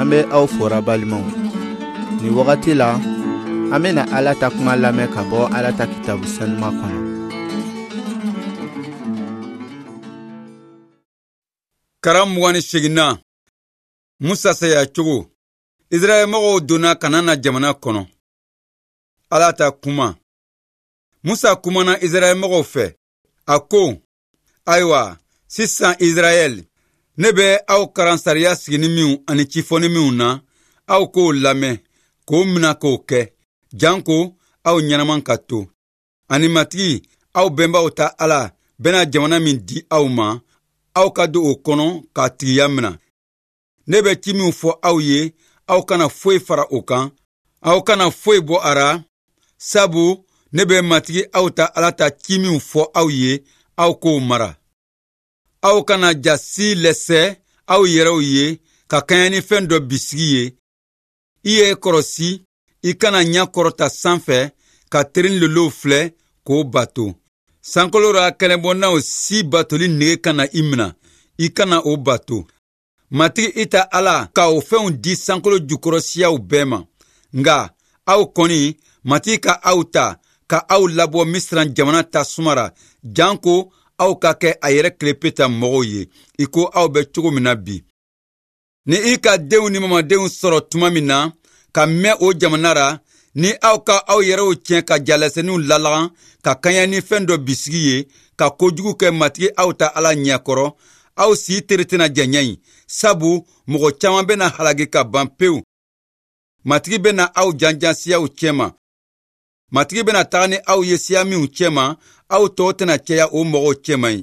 Ame au fora balimau. Ni wakati la, ame na ala takuma lame kabo ala takitabu sanuma kono. Karam wani shigina. Musa saya chogo. Israel mogo dona kanana jamana kono. Ala takuma. Musa kumana Israel mogo fe. Ako. Aywa. Sisan Israel. Nebe au karansariya sigini miu ani chifoni miu na. Au ko lame. Ko mina ko ke. Janko au nyanaman kato. Animatigi au bemba uta ala. Bena jamana min di au ma. Au kado o kono ka tiyamna. Nebe chimiu fo au ye. Au kana foi fara okan. Au kana foi bo ara. Sabu nebe matigi au ta alata chimiu fo au ye. Au ko mara. Au kana jasi lese. Au yerau ye. Ka kanyani fendo bisigi ye. Iye korosi. I kana nya korota sanfe. Ka terin lolo fle. Ko bato. Sankolora kenebona o si batoli nege kana imna. I kana o bato. Matigi ita ala ka o feun di sankolo jukorosia u bema. Nga, au koni, matigi ka au ta, ka au labo misran jamana ta sumara. Janko, au ka ke ayere klepeta mogo ye. Iko au be chogo mina bi. Ni i ka deu ni mama deu soro tuma mina, ka me o jamanara, ni au ka au yere o tien ka jalese nu lalagan, ka kanya ni fendo bisigi ye, ka kojugu ke matigi au ta ala nyakoro, au si teretina janyayi. Sabu, mogo chaman bena halagi ka bampeu. Matigi bena au janjansiya u chema. Matigi bena tagani au yesiya mi u chema, au totena cheya o mogo chemai.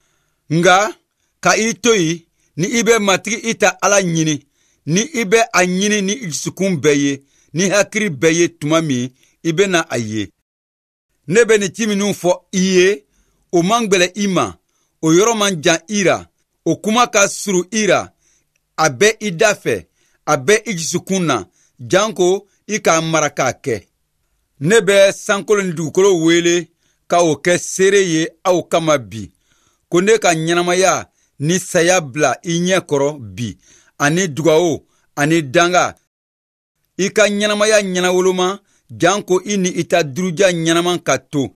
Nga, ka itoi, ni ibe matigi ita ala nyini, ni ibe a nyini ni ijisukun beye, ni hakiri beye tumami, ibe na aye. Nebe ni chiminu fo iye, o mangbele ima, o yoroman jan ira, o kuma ka suru ira, abe idafe, abe ijisukuna, janko ika maraka ke. Nebe sankolo ndukolo wele, ka o ke sereye au kama bi. Konde ka nyanamaya ni sayabla inye koro bi. Ani dugao, ani danga. Ika nyanamaya nyanawoloma, janko ini ita druja nyanaman kato.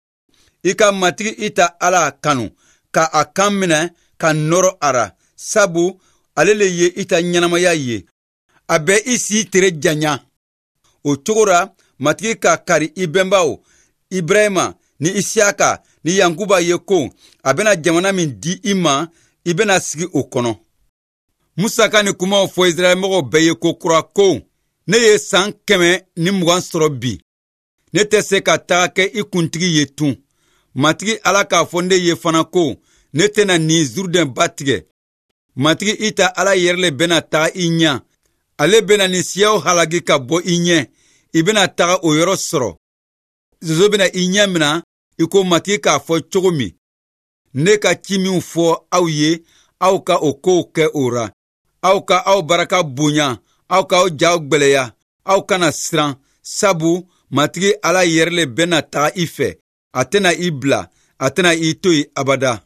Ika matigi ita ala kanu, ka akamine, ka noro ara. Sabu, alele ye ita nyanamaya ye. Abe isi tere janya. O chogora, matigi ka kari ibembao, Ibrahima, ni Isiaka, ni Yankuba ye ko, abena jamana min di ima, ibena sigi o kono. Musa ka ni kuma o fo Israel mogo beye ko kura ko, ne ye san keme ni mugan soro bi. Ne te se ka taga ke I kuntigi ye tun. Matigi ala ka fonde ye fana ko, ne te na ni zurden batige. Matigi ita ala yerle bena taga I nya. Ale bena ni siyaw halagi ka bo I nye. I bena taga o yoro soro. Zozo bena I nya mina, iko matigi ka fo chogomi. Ne ka chimiu fo au ye, au ka o ko ke ora. Au ka au baraka bunya, au ka au jaw gbeleya, au kana sran. Sabu, matigi ala yerle bena taga ife. Atena ibla, atena itoi abada.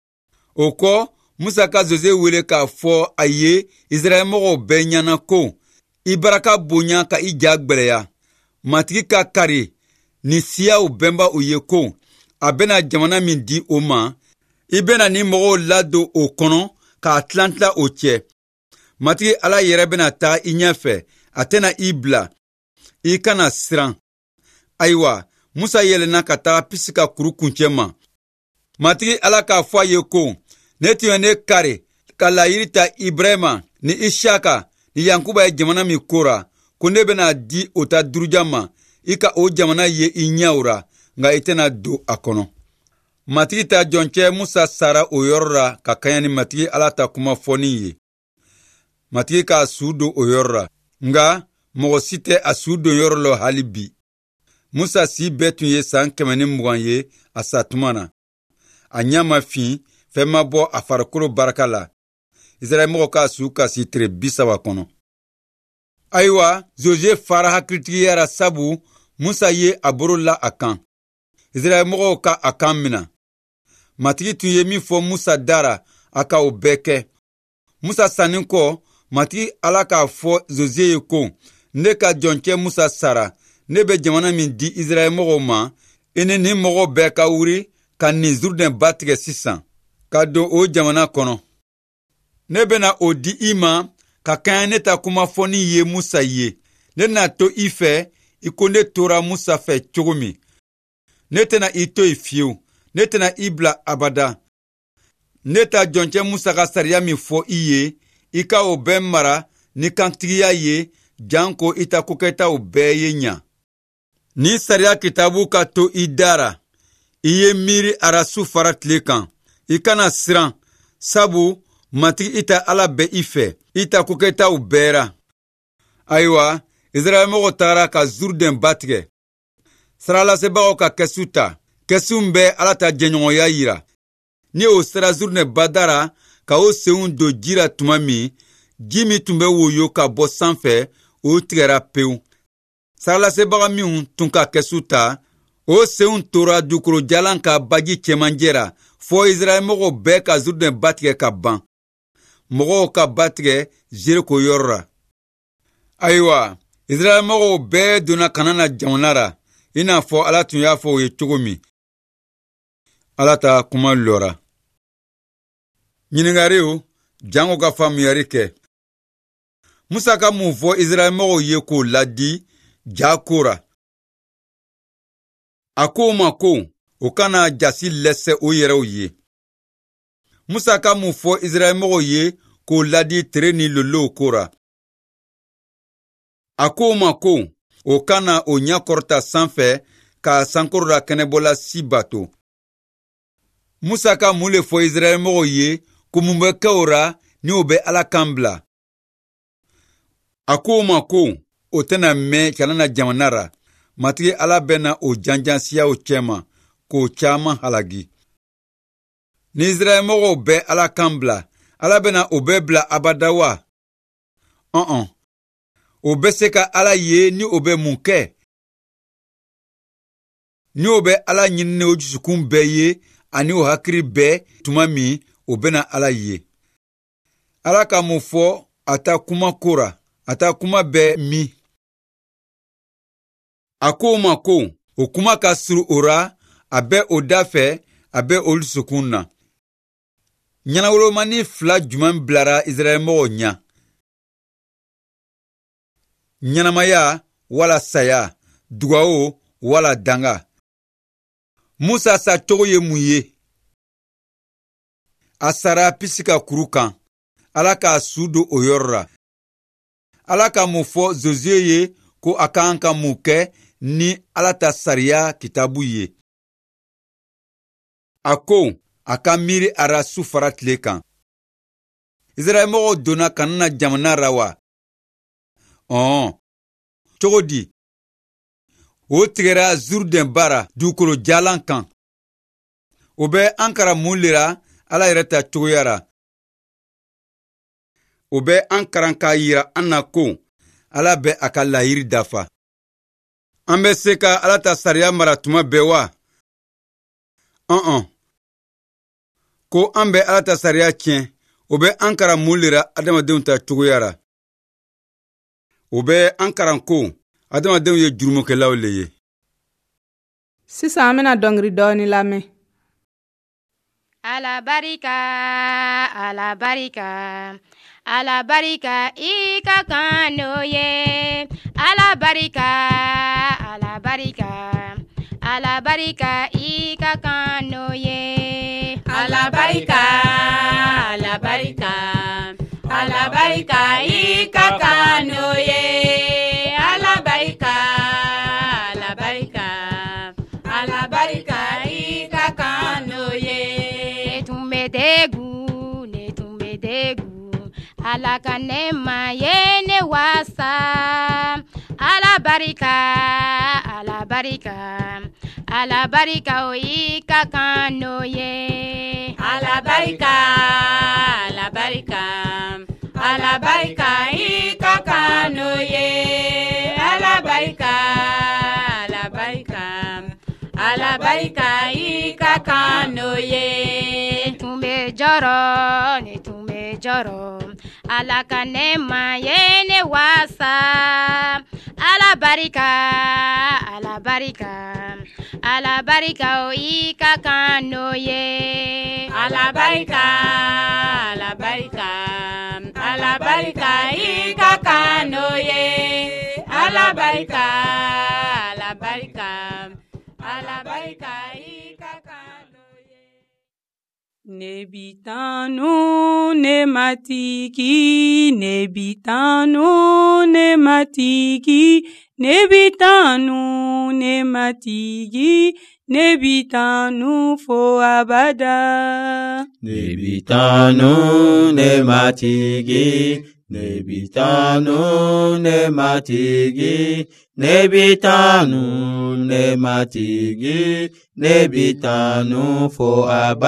Oko, Musa ka Zoze wele ka fo aye, Israel mogo benyana ko. Ibaraka bunya ka I jagbeleya. Matigi ka kari, ni siya u bemba u ye ko. Abena jamana min di o ma. Ibena ni mogo lado o kono, ka Atlanta o che. Matigi ala yere bena ta I nyefe, atena ibla. I kana sran. Aywa, Musa yelena ka taga pisika kuru kunchema. Matigi ala ka fwa ye ko, netiwe ne kare, ka la yirita Ibrahima, ni Ishaka, ni Yankuba ye jamana mi kora, konde bena di ota durujama, ika o jamana ye I nyaura, nga itena do akono. Matigi ta jonche Musa sara o yorra, ka kanyani matigi ala ta kuma foni ye. Matigi ka asudo o yorra, nga mogo site asudo yorlo halibi. Musa si betun ye san kemeni mugan ye asatumana. A nyama fin, fema bo a farakolo baraka la. Israel mogo ka su ka si tere bisawa kono. Aywa, Zoje fara hakritigi yara sabu, Musa ye aboro la akan. Israel mogo ka akan mina. Matigi tun ye mi fo Musa dara aka o beke. Musa sanin ko, Matigi Ala k'a fɔ Josué ye ko ne ka jɔncɛ Musa sara ne bɛ jamana min di Israël mɔgɔw ma e ni nin mɔgɔ bɛɛ ka wuri ka nin Jourdain ba tigɛ sisan ka don o jamana kɔnɔ. Ne bɛna o di I ma ka kan ne ta kuma fɔ ni ye Musa ye. Ne na to I fɛ I ko ne tora Musa fɛ cogo min. Ne tɛna I to I fiyewu. Ne tɛna I bila abada. Ne ta jɔncɛ Musa ka sariya min fɔ I ye I ka o bɛɛ mara ni kantigiya ye janko I ta kokɛtaw bɛɛ ye ɲa. Ni sariya kitabu ka to I dara I ye miiri arasu fara tile kan. I kana siran sabu matigi I ta Ala bɛ I fɛ I ta kokɛtaw bɛɛ ra. Ayiwa Israël mɔgɔ taara ka Jourdain ba tigɛ. Saralasebagaw ka kɛsu ta. Kɛsu bɛ Ala ta jɛɲɔgɔnya yira. Ni o sera Jourdain badara ka o senw do jira tuma min ji min tun bɛ woyo ka bɔ sanfɛ o tigɛra pewu. Saralasebaga minw tun ka kɛsu ta o senw tora dukoro jalan ka baji cɛmancɛ ra fɔ Israël mɔgɔw bɛɛ ka Jourdain ba tigɛ ka ban. Mɔgɔw ka ba tigɛ Jeriko yɔrɔ ra. Ayiwa Israël mɔgɔw bɛɛ donna Kanana jamana ra I n'a fɔ Ala tun y'a fɔ o ye cogo min. Ala ta kuma lɔra. Ɲiningariw jango ka faamuyali kɛ. Musa ka mun fɔ Israël mɔgɔw ye k'o ladi ja ko ra. A ko ma ko o kana jasi lɛsɛ o yɛrɛw ye. Musa ka mun fɔ Israël mɔgɔw ye k'o ladi tere ni lolow ko ra. A ko ma ko o kana o ɲakɔrɔta sanfɛ ka sankɔrɔda kɛnɛbɔla si bato. Musa ka mun le fɔ Israël mɔgɔw ye ko mun bɛ kɛ o ra ni o bɛ Ala kan bila. A ko ma ko o tɛna mɛn Kanana jamana ra. Matigi Ala bɛna o janjansiyaw cɛma k'o caman halagi. Ni Israël mɔgɔw bɛ Ala kan bila, Ala bɛna o bɛɛ bila abada wa? O bɛ se ka Ala ye ni o bɛ mun kɛ? Ni o bɛ Ala ɲinini o dusukun bɛɛ ye ani o hakiri bɛɛ tuma min o bɛna Ala ye. Ala ka mun fɔ a ta kuma ko ra, a ta kuma bɛɛ min. A ko ma ko o kuma ka suru o ra, a bɛ o da fɛ, a bɛ o dusukun na. Ɲɛnawolomani 2 juman bilara Israël mɔgɔw ɲa. Ɲɛnamaya wala saya, dugawu wala danga. Musa sa cogo ye mun ye? A sara pisi ka kuru kan. Ala k'a su do o yɔrɔ ra. Ala ka mun fɔ Josué ye ko a kan ka mun kɛ ni Ala ta sariya kitabu ye. A ko a ka miiri arasu fara tile kan. Israël mɔgɔw donna Kanana jamana ra wa? Cogo di? O tigɛra Jourdain bara dukolo jalan kan. O bɛ an kara mun lera Ala yɛrɛ ta cogoya ra. O bɛ an karan k'a yira an na ko Ala bɛ a ka layiri dafa. An bɛ se ka Ala ta sariya mara tuma bɛɛ wa? Ko an bɛ Ala ta sariya tiɲɛ, o bɛ an karan mun lera adamadenw ta cogoya ra. O bɛ an karan ko adamadenw ye jurumokɛlaw le ye. Sisan an bɛna dɔnkili dɔɔni lamɛn. Ala barika, Ala barika, Ala barika I ka kan n'o ye. Ala barika, Ala barika, Ala barika I ka kan n'o ye. Ala barika, Ala barika, Ala barika I ka kan n'o ye. Ala barika, Ala barika, Ala barika I ka kan n'o ye. Ne tun bɛ degu, Ala ka nɛɛma ye ne wasa. Ala barika, Ala barika, Ala barika o I ka kan n'o ye. Ala barika, Ala barika, Ala barika I ka kan n'o ye. Ala barika, Ala barika, Ala barika I ka kan n'o ye. Ne tun bɛ jɔrɔ ala ka nɛɛma ye ne wasa ala barika ala barika ala barika o i ka kan n'o ye ala barika ala barika ala barika i ka kan n'o ye ala barika ala barika ala barika i ka kan n'o ye. Ne bi tanu ne matigi ne bi tanu ne matigi ne bi tanu ne matigi ne bi tanu fo abada. Ne bi tanu ne matigi ne bi tanu ne matigi ne bi tanu ne matigi ne bi tanu fo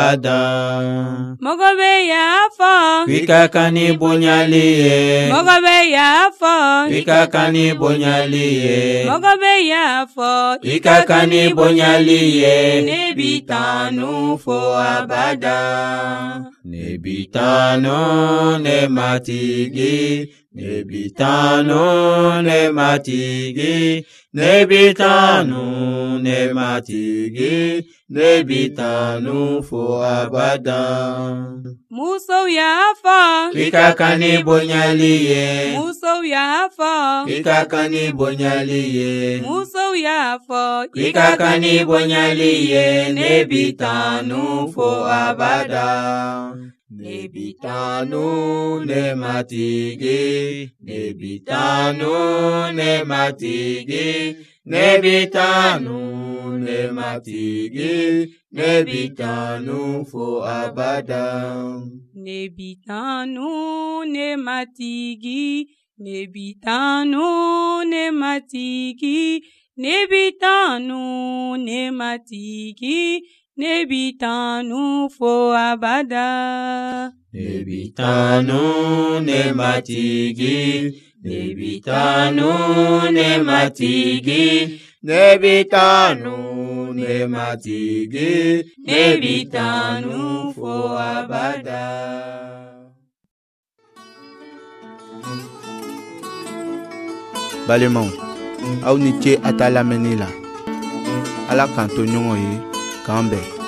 abada. Mogo be yafa Wika kani bonyaliye Mogo be yafa Wika kani bonyaliye Mogo be yafa Wika kani bonyaliye ne bi tanu fo abada. Ne bi tanu ne matigi ne bi tanu ne matigi ne bi tanu ne matigi ne bi tanu fo abada. Muso yafa Wika kani bonyaliye Muso yafa Wika kani bonyaliye Muso yafa Wika kani bonyaliye ne bi tanu fo abada. Ne bi tanu ne matigi ne bi tanu ne matigi ne bi tanu ne matigi ne bi tanu fo abada. Ne bi tanu ne matigi ne bi tanu ne matigi ne bi tanu ne matigi ne bi tanu fo abada. Ne bi tanu ne matigi ne bi tanu ne matigi ne bi tanu ne matigi ne bi tanu fo abada. Balemaw, aw ni ce a ta lamɛnni la. Ala k'an to ɲɔgɔn ye k'an bɛn.